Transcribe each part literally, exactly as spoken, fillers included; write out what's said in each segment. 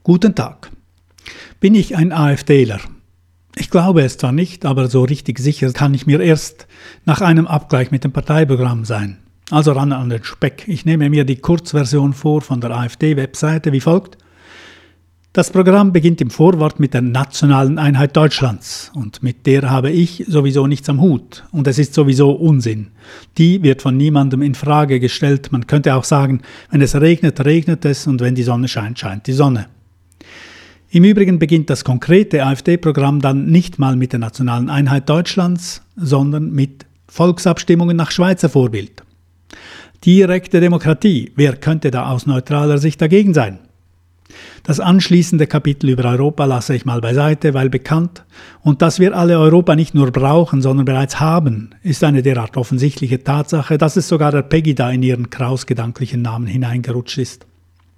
Guten Tag. Bin ich ein AfDler? Ich glaube es zwar nicht, aber so richtig sicher kann ich mir erst nach einem Abgleich mit dem Parteiprogramm sein. Also ran an den Speck. Ich nehme mir die Kurzversion vor von der AfD-Webseite wie folgt. Das Programm beginnt im Vorwort mit der nationalen Einheit Deutschlands und mit der habe ich sowieso nichts am Hut und es ist sowieso Unsinn. Die wird von niemandem in Frage gestellt. Man könnte auch sagen, wenn es regnet, regnet es und wenn die Sonne scheint, scheint die Sonne. Im Übrigen beginnt das konkrete AfD-Programm dann nicht mal mit der nationalen Einheit Deutschlands, sondern mit Volksabstimmungen nach Schweizer Vorbild. Direkte Demokratie, wer könnte da aus neutraler Sicht dagegen sein? Das anschließende Kapitel über Europa lasse ich mal beiseite, weil bekannt, und dass wir alle Europa nicht nur brauchen, sondern bereits haben, ist eine derart offensichtliche Tatsache, dass es sogar der Pegida in ihren krausgedanklichen Namen hineingerutscht ist.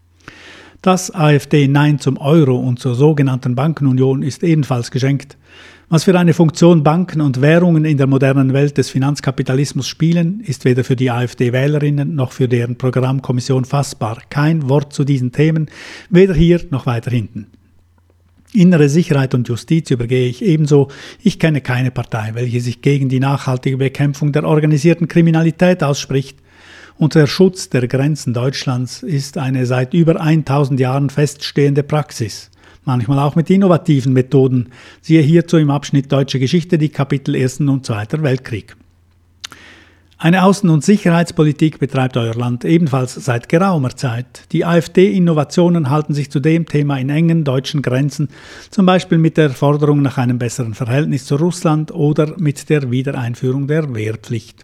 Das AfD-Nein zum Euro und zur sogenannten Bankenunion ist ebenfalls geschenkt. Was für eine Funktion Banken und Währungen in der modernen Welt des Finanzkapitalismus spielen, ist weder für die AfD-Wählerinnen noch für deren Programmkommission fassbar. Kein Wort zu diesen Themen, weder hier noch weiter hinten. Innere Sicherheit und Justiz übergehe ich ebenso. Ich kenne keine Partei, welche sich gegen die nachhaltige Bekämpfung der organisierten Kriminalität ausspricht. Und der Schutz der Grenzen Deutschlands ist eine seit über tausend Jahren feststehende Praxis. Manchmal auch mit innovativen Methoden. Siehe hierzu im Abschnitt Deutsche Geschichte die Kapitel Ersten und Zweiter Weltkrieg. Eine Außen- und Sicherheitspolitik betreibt euer Land ebenfalls seit geraumer Zeit. Die AfD-Innovationen halten sich zu dem Thema in engen deutschen Grenzen, zum Beispiel mit der Forderung nach einem besseren Verhältnis zu Russland oder mit der Wiedereinführung der Wehrpflicht.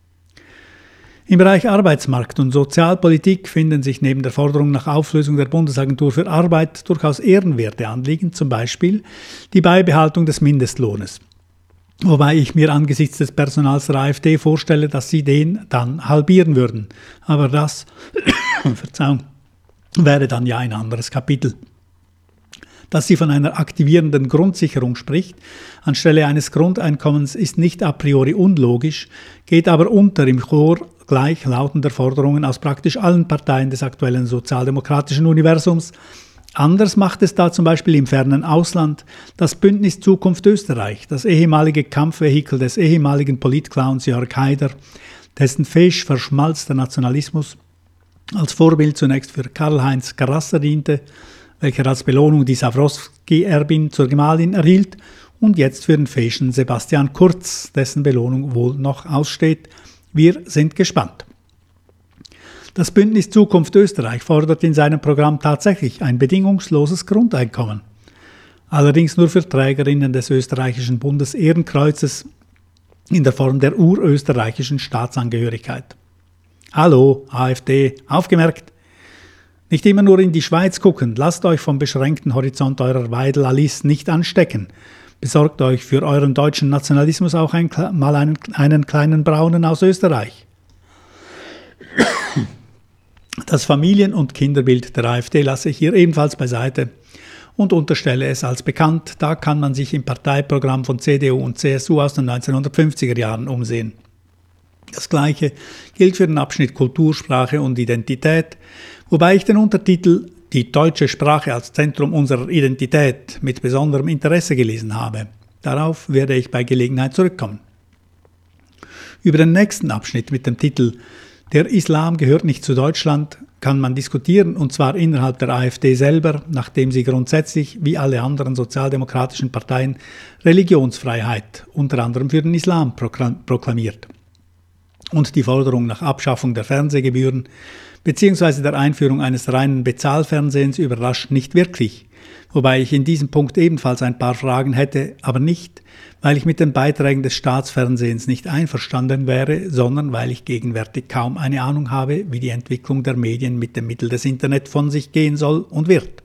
Im Bereich Arbeitsmarkt und Sozialpolitik finden sich neben der Forderung nach Auflösung der Bundesagentur für Arbeit durchaus ehrenwerte Anliegen, zum Beispiel die Beibehaltung des Mindestlohnes. Wobei ich mir angesichts des Personals der AfD vorstelle, dass sie den dann halbieren würden. Aber das, Verzeihung, wäre dann ja ein anderes Kapitel. Dass sie von einer aktivierenden Grundsicherung spricht, anstelle eines Grundeinkommens, ist nicht a priori unlogisch, geht aber unter im Chor gleichlautender Forderungen aus praktisch allen Parteien des aktuellen sozialdemokratischen Universums. Anders macht es da zum Beispiel im fernen Ausland das Bündnis Zukunft Österreich, das ehemalige Kampfvehikel des ehemaligen Politclowns Jörg Haider, dessen fesch verschmalzter Nationalismus als Vorbild zunächst für Karl-Heinz Grasser diente, welcher als Belohnung die Sawrowski-Erbin zur Gemahlin erhielt, und jetzt für den feschen Sebastian Kurz, dessen Belohnung wohl noch aussteht. Wir sind gespannt. Das Bündnis Zukunft Österreich fordert in seinem Programm tatsächlich ein bedingungsloses Grundeinkommen. Allerdings nur für Trägerinnen des österreichischen Bundesehrenkreuzes in der Form der urösterreichischen Staatsangehörigkeit. Hallo, AfD, aufgemerkt! Nicht immer nur in die Schweiz gucken, lasst euch vom beschränkten Horizont eurer Weidel-Alice nicht anstecken. Besorgt euch für euren deutschen Nationalismus auch ein, mal einen, einen kleinen Braunen aus Österreich. Das Familien- und Kinderbild der AfD lasse ich hier ebenfalls beiseite und unterstelle es als bekannt. Da kann man sich im Parteiprogramm von C D U und C S U aus den neunzehnhundertfünfziger Jahren umsehen. Das Gleiche gilt für den Abschnitt Kultur, Sprache und Identität, wobei ich den Untertitel Die deutsche Sprache als Zentrum unserer Identität mit besonderem Interesse gelesen habe. Darauf werde ich bei Gelegenheit zurückkommen. Über den nächsten Abschnitt mit dem Titel Der Islam gehört nicht zu Deutschland kann man diskutieren, und zwar innerhalb der AfD selber, nachdem sie grundsätzlich, wie alle anderen sozialdemokratischen Parteien, Religionsfreiheit, unter anderem für den Islam, proklamiert. Und die Forderung nach Abschaffung der Fernsehgebühren bzw. der Einführung eines reinen Bezahlfernsehens überrascht nicht wirklich, wobei ich in diesem Punkt ebenfalls ein paar Fragen hätte, aber nicht, weil ich mit den Beiträgen des Staatsfernsehens nicht einverstanden wäre, sondern weil ich gegenwärtig kaum eine Ahnung habe, wie die Entwicklung der Medien mit dem Mittel des Internet von sich gehen soll und wird.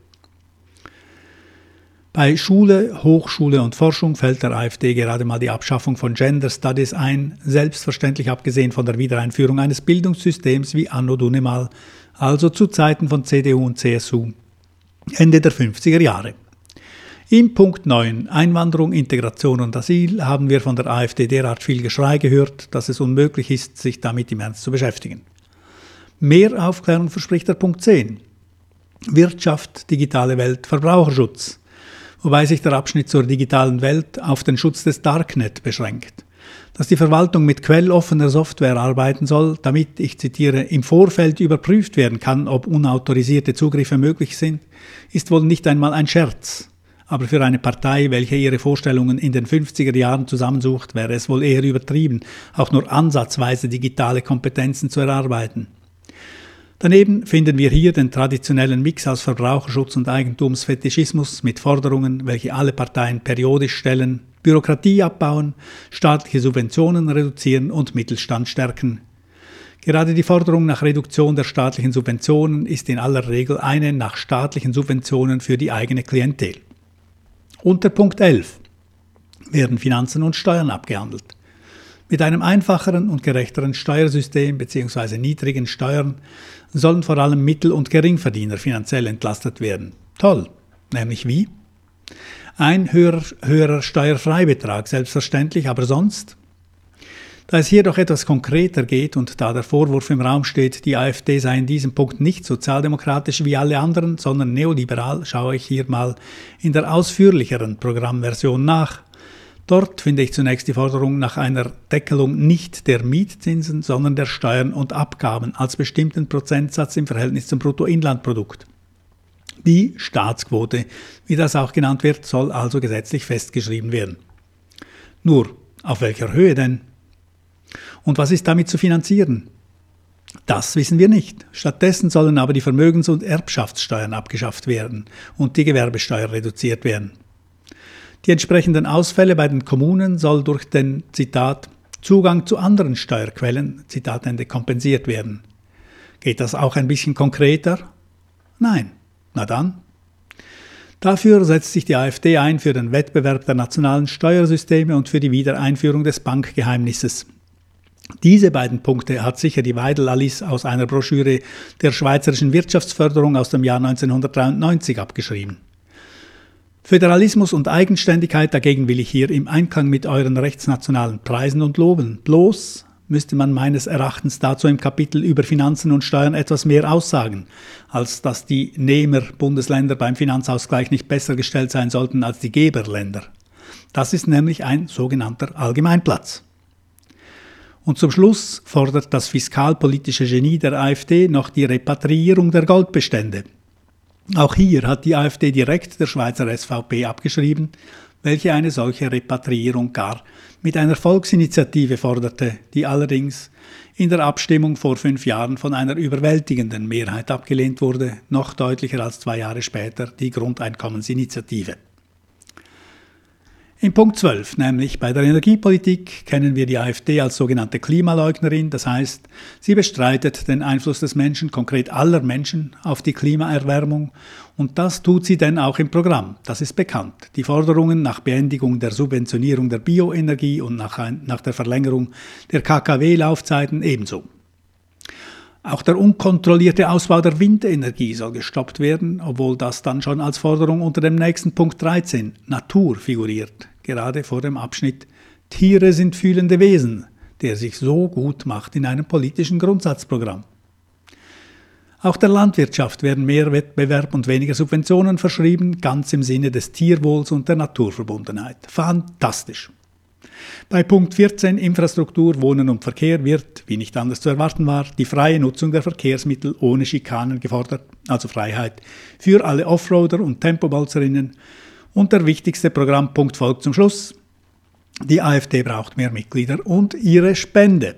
Bei Schule, Hochschule und Forschung fällt der AfD gerade mal die Abschaffung von Gender Studies ein, selbstverständlich abgesehen von der Wiedereinführung eines Bildungssystems wie anno Dunemal, also zu Zeiten von C D U und C S U, Ende der fünfziger Jahre. Im Punkt neun, Einwanderung, Integration und Asyl, haben wir von der AfD derart viel Geschrei gehört, dass es unmöglich ist, sich damit im Ernst zu beschäftigen. Mehr Aufklärung verspricht der Punkt zehn. Wirtschaft, digitale Welt, Verbraucherschutz, wobei sich der Abschnitt zur digitalen Welt auf den Schutz des Darknet beschränkt. Dass die Verwaltung mit quelloffener Software arbeiten soll, damit, ich zitiere, im Vorfeld überprüft werden kann, ob unautorisierte Zugriffe möglich sind, ist wohl nicht einmal ein Scherz. Aber für eine Partei, welche ihre Vorstellungen in den fünfziger Jahren zusammensucht, wäre es wohl eher übertrieben, auch nur ansatzweise digitale Kompetenzen zu erarbeiten. Daneben finden wir hier den traditionellen Mix aus Verbraucherschutz und Eigentumsfetischismus mit Forderungen, welche alle Parteien periodisch stellen: Bürokratie abbauen, staatliche Subventionen reduzieren und Mittelstand stärken. Gerade die Forderung nach Reduktion der staatlichen Subventionen ist in aller Regel eine nach staatlichen Subventionen für die eigene Klientel. Unter Punkt elf werden Finanzen und Steuern abgehandelt. Mit einem einfacheren und gerechteren Steuersystem bzw. niedrigen Steuern sollen vor allem Mittel- und Geringverdiener finanziell entlastet werden. Toll, nämlich wie? Ein höherer, höherer Steuerfreibetrag, selbstverständlich, aber sonst? Da es hier doch etwas konkreter geht und da der Vorwurf im Raum steht, die AfD sei in diesem Punkt nicht sozialdemokratisch wie alle anderen, sondern neoliberal, schaue ich hier mal in der ausführlicheren Programmversion nach. Dort finde ich zunächst die Forderung nach einer Deckelung nicht der Mietzinsen, sondern der Steuern und Abgaben als bestimmten Prozentsatz im Verhältnis zum Bruttoinlandprodukt. Die Staatsquote, wie das auch genannt wird, soll also gesetzlich festgeschrieben werden. Nur, auf welcher Höhe denn? Und was ist damit zu finanzieren? Das wissen wir nicht. Stattdessen sollen aber die Vermögens- und Erbschaftssteuern abgeschafft werden und die Gewerbesteuer reduziert werden. Die entsprechenden Ausfälle bei den Kommunen soll durch den, Zitat, Zugang zu anderen Steuerquellen, Zitat Ende, kompensiert werden. Geht das auch ein bisschen konkreter? Nein. Na dann. Dafür setzt sich die AfD ein für den Wettbewerb der nationalen Steuersysteme und für die Wiedereinführung des Bankgeheimnisses. Diese beiden Punkte hat sicher die Weidel-Alice aus einer Broschüre der Schweizerischen Wirtschaftsförderung aus dem Jahr neunzehnhundertdreiundneunzig abgeschrieben. Föderalismus und Eigenständigkeit dagegen will ich hier im Einklang mit euren rechtsnationalen Preisen und loben. Bloß müsste man meines Erachtens dazu im Kapitel über Finanzen und Steuern etwas mehr aussagen, als dass die Nehmer-Bundesländer beim Finanzausgleich nicht besser gestellt sein sollten als die Geberländer. Das ist nämlich ein sogenannter Allgemeinplatz. Und zum Schluss fordert das fiskalpolitische Genie der AfD noch die Repatriierung der Goldbestände. Auch hier hat die AfD direkt der Schweizer S V P abgeschrieben, welche eine solche Repatriierung gar mit einer Volksinitiative forderte, die allerdings in der Abstimmung vor fünf Jahren von einer überwältigenden Mehrheit abgelehnt wurde, noch deutlicher als zwei Jahre später die Grundeinkommensinitiative. In Punkt zwölf, nämlich bei der Energiepolitik, kennen wir die AfD als sogenannte Klimaleugnerin, das heißt, sie bestreitet den Einfluss des Menschen, konkret aller Menschen, auf die Klimaerwärmung und das tut sie denn auch im Programm, das ist bekannt. Die Forderungen nach Beendigung der Subventionierung der Bioenergie und nach, ein, nach der Verlängerung der K K W-Laufzeiten ebenso. Auch der unkontrollierte Ausbau der Windenergie soll gestoppt werden, obwohl das dann schon als Forderung unter dem nächsten Punkt dreizehn, Natur, figuriert, gerade vor dem Abschnitt Tiere sind fühlende Wesen, der sich so gut macht in einem politischen Grundsatzprogramm. Auch der Landwirtschaft werden mehr Wettbewerb und weniger Subventionen verschrieben, ganz im Sinne des Tierwohls und der Naturverbundenheit. Fantastisch! Bei Punkt vierzehn Infrastruktur, Wohnen und Verkehr wird, wie nicht anders zu erwarten war, die freie Nutzung der Verkehrsmittel ohne Schikanen gefordert, also Freiheit für alle Offroader und Tempobolzerinnen. Und der wichtigste Programmpunkt folgt zum Schluss. Die AfD braucht mehr Mitglieder und ihre Spende.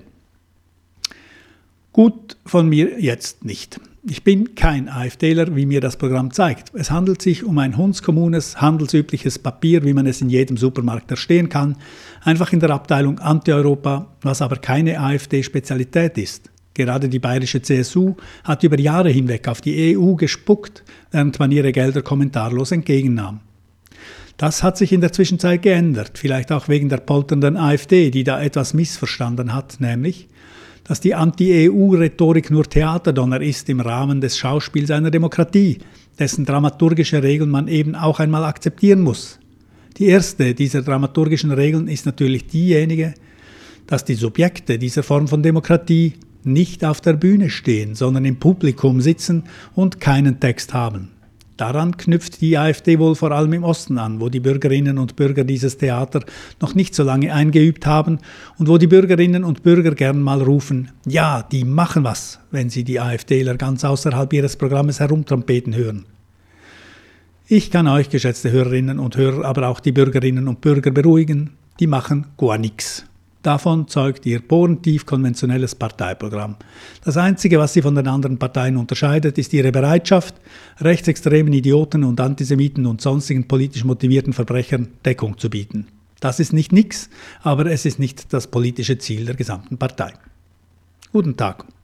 Gut, von mir jetzt nicht. Ich bin kein AfDler, wie mir das Programm zeigt. Es handelt sich um ein hundskommunes, handelsübliches Papier, wie man es in jedem Supermarkt erstehen kann, einfach in der Abteilung Anti-Europa, was aber keine AfD-Spezialität ist. Gerade die bayerische C S U hat über Jahre hinweg auf die E U gespuckt, während man ihre Gelder kommentarlos entgegennahm. Das hat sich in der Zwischenzeit geändert, vielleicht auch wegen der polternden AfD, die da etwas missverstanden hat, nämlich dass die Anti-E U-Rhetorik nur Theaterdonner ist im Rahmen des Schauspiels einer Demokratie, dessen dramaturgische Regeln man eben auch einmal akzeptieren muss. Die erste dieser dramaturgischen Regeln ist natürlich diejenige, dass die Subjekte dieser Form von Demokratie nicht auf der Bühne stehen, sondern im Publikum sitzen und keinen Text haben. Daran knüpft die AfD wohl vor allem im Osten an, wo die Bürgerinnen und Bürger dieses Theater noch nicht so lange eingeübt haben und wo die Bürgerinnen und Bürger gern mal rufen, ja, die machen was, wenn sie die AfDler ganz außerhalb ihres Programmes herumtrompeten hören. Ich kann euch, geschätzte Hörerinnen und Hörer, aber auch die Bürgerinnen und Bürger beruhigen, die machen gar nichts. Davon zeugt ihr bohrentief konventionelles Parteiprogramm. Das Einzige, was sie von den anderen Parteien unterscheidet, ist ihre Bereitschaft, rechtsextremen Idioten und Antisemiten und sonstigen politisch motivierten Verbrechern Deckung zu bieten. Das ist nicht nix, aber es ist nicht das politische Ziel der gesamten Partei. Guten Tag.